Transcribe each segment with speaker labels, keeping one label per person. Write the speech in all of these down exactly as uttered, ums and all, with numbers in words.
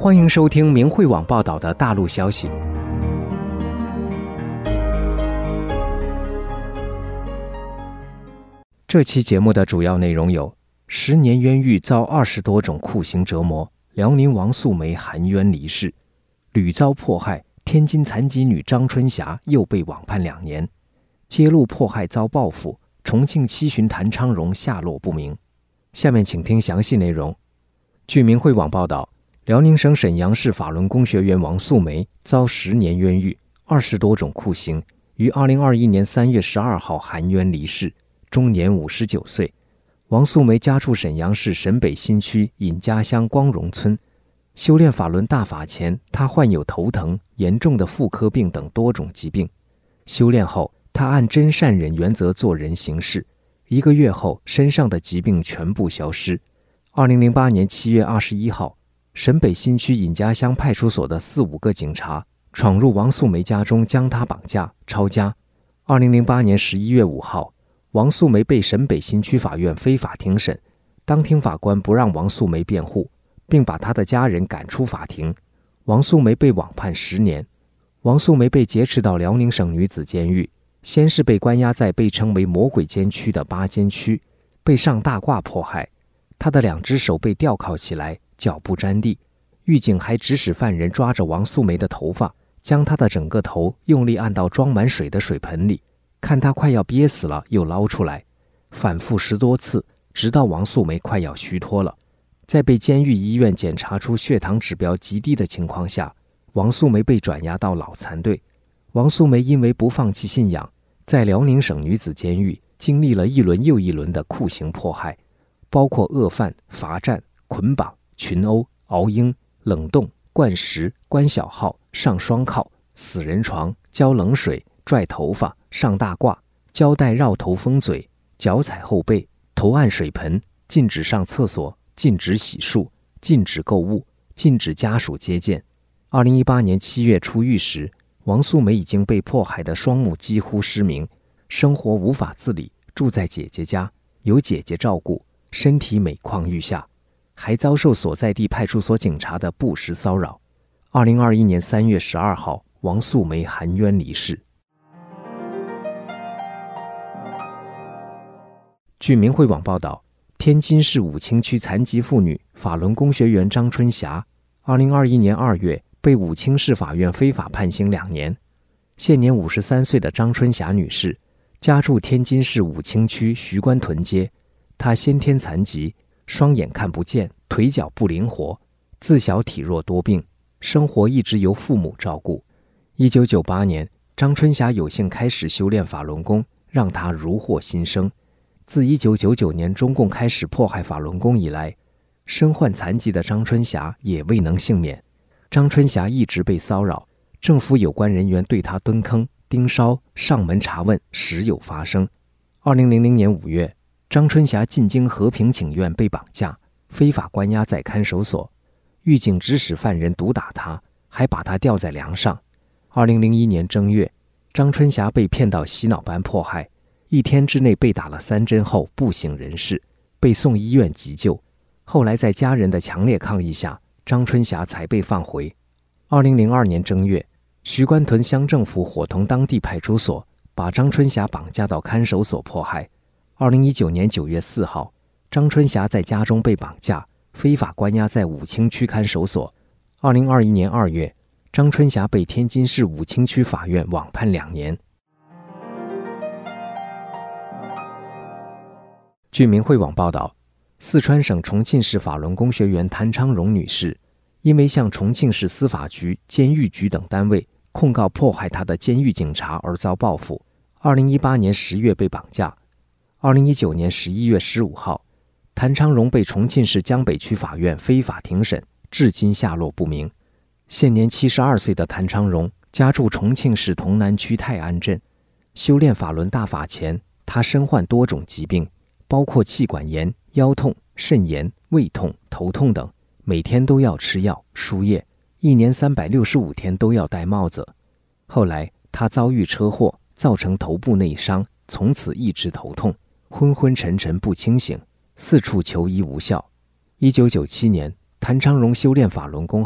Speaker 1: 欢迎收听明慧网报道的大陆消息。这期节目的主要内容有：十年冤狱遭二十多种酷刑折磨，辽宁王素梅含冤离世；屡遭迫害，天津残疾女张春霞又被网判两年；揭露迫害遭报复，重庆七旬谭昌荣下落不明。下面请听详细内容。据明慧网报道，辽宁省沈阳市法轮功学员王素梅遭十年冤狱，二十多种酷刑，于二零二一年三月十二号含冤离世，终年五十九岁。王素梅家住沈阳市沈北新区尹家乡光荣村。修炼法轮大法前，她患有头疼、严重的妇科病等多种疾病。修炼后，她按真善忍原则做人行事，一个月后，身上的疾病全部消失。二零零八年七月二十一号，沈北新区尹家乡派出所的四五个警察闯入王素梅家中，将她绑架、抄家。二零零八年十一月五号，王素梅被沈北新区法院非法庭审，当庭法官不让王素梅辩护，并把她的家人赶出法庭。王素梅被网判十年。王素梅被劫持到辽宁省女子监狱，先是被关押在被称为魔鬼监区的八监区，被上大褂迫害。她的两只手被吊铐起来，脚不沾地。狱警还指使犯人抓着王素梅的头发，将她的整个头用力按到装满水的水盆里，看她快要憋死了又捞出来，反复十多次，直到王素梅快要虚脱了。在被监狱医院检查出血糖指标极低的情况下，王素梅被转押到老残队。王素梅因为不放弃信仰，在辽宁省女子监狱经历了一轮又一轮的酷刑迫害，包括饿饭、罚站、捆绑、群殴、熬鹰、冷冻、灌食、关小号、上双铐、死人床、浇冷水、拽头发、上大褂、胶带绕头封嘴、脚踩后背、头按水盆，禁止上厕所，禁止洗漱，禁止购物，禁止家属接见。二零一八年七月出狱时，王素梅已经被迫害的双目几乎失明，生活无法自理，住在姐姐家，由姐姐照顾，身体每况愈下，还遭受所在地派出所警察的不实骚扰。二零二一年三月十二号，王素梅含冤离世。据明慧网报道，天津市武清区残疾妇女法轮功学员张春霞，二零二一年二月被武清市法院非法判刑两年。现年五十三岁的张春霞女士，家住天津市武清区徐官屯街。她先天残疾，双眼看不见，腿脚不灵活，自小体弱多病，生活一直由父母照顾。一九九八年，张春霞有幸开始修炼法轮功，让她如获新生。自一九九九年中共开始迫害法轮功以来，身患残疾的张春霞也未能幸免。张春霞一直被骚扰，政府有关人员对她蹲坑、盯梢、上门查问时有发生。二零零零年五月，张春霞进京和平请愿被绑架，非法关押在看守所，狱警指使犯人毒打她，还把她吊在梁上。二零零一年正月，张春霞被骗到洗脑班迫害，一天之内被打了三针后不省人事，被送医院急救。后来在家人的强烈抗议下，张春霞才被放回。二零零二年正月，徐官屯乡政府伙同当地派出所，把张春霞绑架到看守所迫害。二零一九年九月四号，张春霞在家中被绑架，非法关押在武清区看守所。二零二一年二月，张春霞被天津市武清区法院网判两年。据明慧网报道，四川省重庆市法轮功学员谭昌荣女士，因为向重庆市司法局、监狱局等单位控告迫害她的监狱警察而遭报复。二零一八年十月被绑架。二零一九年十一月十五号，谭昌荣被重庆市江北区法院非法庭审，至今下落不明。现年七十二岁的谭昌荣家住重庆市潼南区泰安镇。修炼法轮大法前，他身患多种疾病，包括气管炎、腰痛、肾炎、胃痛、头痛等，每天都要吃药、输液，一年三百六十五天都要戴帽子。后来他遭遇车祸，造成头部内伤，从此一直头痛，昏昏沉沉不清醒，四处求医无效。一九九七年，谭昌荣修炼法轮功后，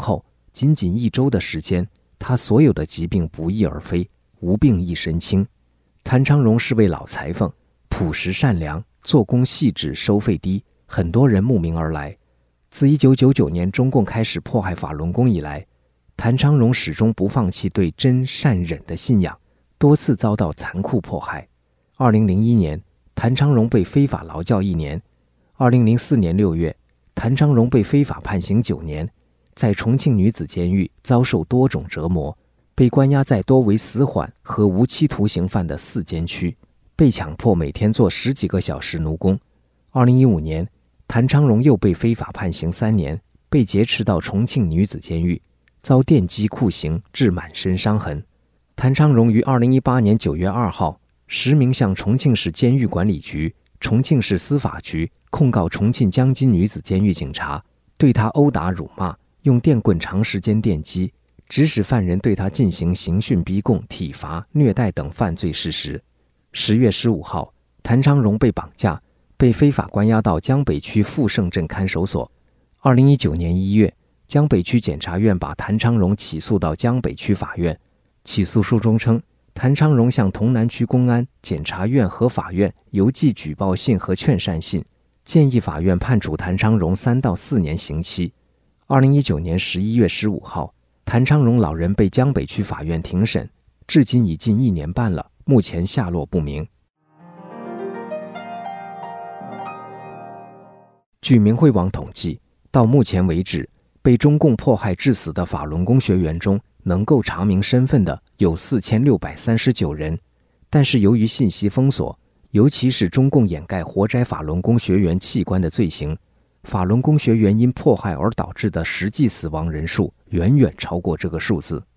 Speaker 1: 仅仅一周的时间，他所有的疾病不翼而飞，无病一身轻。谭昌荣是位老裁缝，朴实善良，做工细致，收费低，很多人慕名而来。自一九九九年中共开始迫害法轮功以来，谭昌荣始终不放弃对真善忍的信仰，多次遭到残酷迫害。二零零一年，谭昌荣被非法劳教一年。二零零四年六月，谭昌荣被非法判刑九年，在重庆女子监狱遭受多种折磨，被关押在多为死缓和无期徒刑犯的四监区，被强迫每天做十几个小时奴工。二零一五年，谭昌荣又被非法判刑三年，被劫持到重庆女子监狱，遭电击酷刑，致满身伤痕。谭昌荣于二零一八年九月二号实名向重庆市监狱管理局、重庆市司法局控告重庆江津女子监狱警察，对他殴打辱骂，用电棍长时间电击，指使犯人对他进行刑讯逼供、体罚、虐待等犯罪事实。十月十五号，谭昌荣被绑架，被非法关押到江北区富盛镇看守所。二零一九年一月，江北区检察院把谭昌荣起诉到江北区法院。起诉书中称，谭昌荣向潼南区公安、检察院和法院邮寄举报信和劝善信，建议法院判处谭昌荣三到四年刑期。二零一九年十一月十五号，谭昌荣老人被江北区法院庭审，至今已近一年半了，目前下落不明。据明慧网统计，到目前为止，被中共迫害致死的法轮功学员中，能够查明身份的有四千六百三十九人，但是由于信息封锁，尤其是中共掩盖活摘法轮功学员器官的罪行，法轮功学员因迫害而导致的实际死亡人数远远超过这个数字。